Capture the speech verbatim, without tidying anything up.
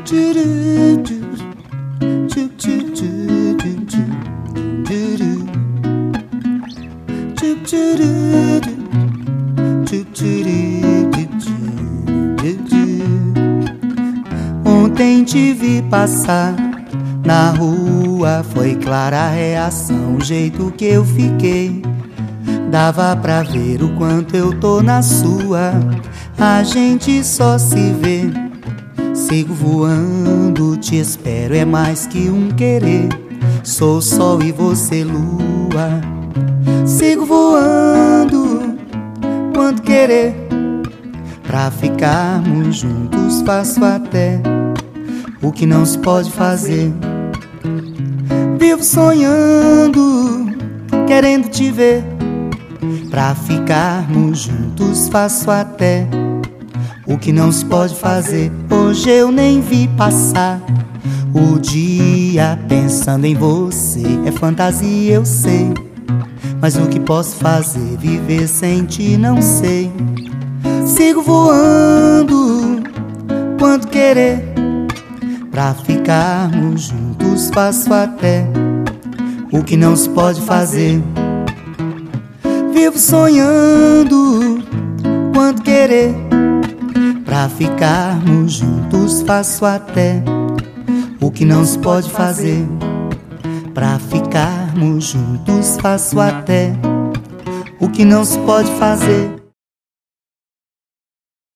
Ontem te vi passar na rua, foi clara a reação, o jeito que eu fiquei. Dava pra ver o quanto eu tô na sua. A gente só se vê. Sigo voando, te espero, é mais que um querer. Sou sol e você lua. Sigo voando, quanto querer. Pra ficarmos juntos faço até o que não se pode fazer. Vivo sonhando, querendo te ver. Pra ficarmos juntos faço até o que não se pode fazer. Hoje eu nem vi passar o dia pensando em você. É fantasia, eu sei, mas o que posso fazer? Viver sem ti não sei. Sigo voando, quanto querer. Pra ficarmos juntos faço até o que não se pode fazer. Vivo sonhando, quanto querer. Pra ficarmos juntos faço até o que não se pode fazer. Pra ficarmos juntos faço até o que não se pode fazer.